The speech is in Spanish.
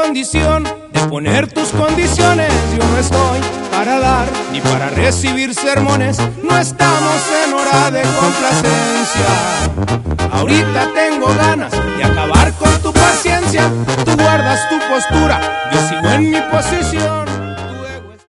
condición de poner tus condiciones. Yo no estoy para dar ni para recibir sermones. No estamos en hora de complacencia. Ahorita tengo ganas de acabar con tu paciencia. Tú guardas tu postura, yo sigo en mi posición.